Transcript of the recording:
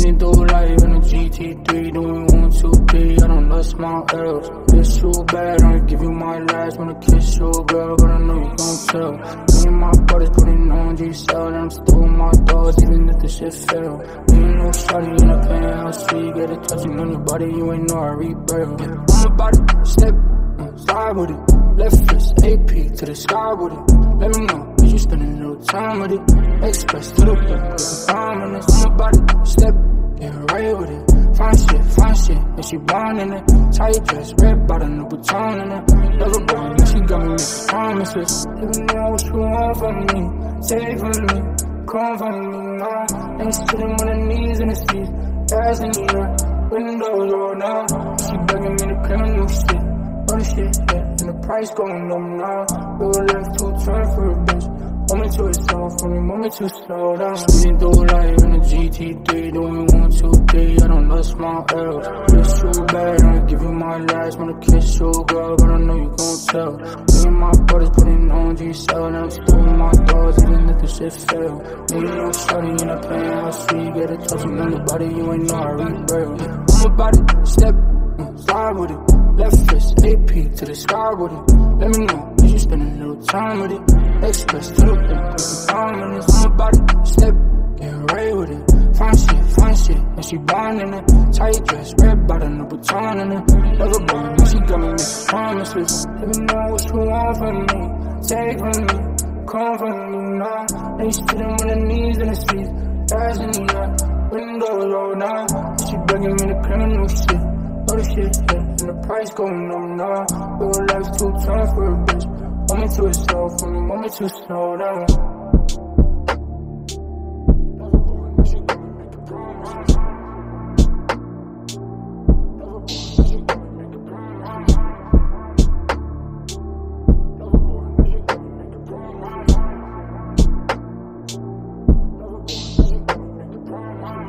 Speeding through life in a GT3, doing 1, 2, 3. I don't lust my L's. It's so bad, I'll give you my last. Wanna kiss your girl, but I know you gon' tell. Me and my brothers putting on G-Cell, and I'm still with my dogs, even if the shit fail. Me and no shawty in a penthouse, so you get a touching on your body, you ain't know I rebuild. I'm about to step, slide with it. Left fist, AP to the sky with it. Let me know, is you spending a little time with it? Express to the bank, with the I'm about to step, get right with it. Fine shit, and she born in it. Tight dress, red bottom, no baton in it. Never born, and she got me making promises. Even know what you want from me, take from me, come from me now. Ain't sitting on her knees in the seat, ass in the air, windows roll down. She begging me to claim new shit, all the shit, yeah. And the price going up now. We were left to turn for a bitch. Moment to itself, for me, moment to slow down. Speeding through life in a GT3, doing 1, 2, 3. I don't lust my L's. It's so bad, I'll give you my last. Wanna kiss your girl, but I know you gon' tell. Me and my brothers putting on G-Cell, and I'm still with my dogs, even if the shit fail. Me and no shawty in a penthouse, so you get a touching on your body, you ain't know I rebuild. I'm about to step, slide with it. Left fist, AP to the sky with it. Let me know, is you spending a little time with it? Express to the bank, with the I'm about to step, get right with it. Fine shit, and she born in it. Tight dress, red bottom, no baton in it. Never born, and she got me making promises. Let me know what you want from me, take from me, come from me now. Ain't sitting on her knees in the streets, ass in the air, windows roll down. She begging me to claim new shit, all the shit, yeah. And the price going up now. We were left to turn for a bitch. Moment to itself, from the moment to slow down.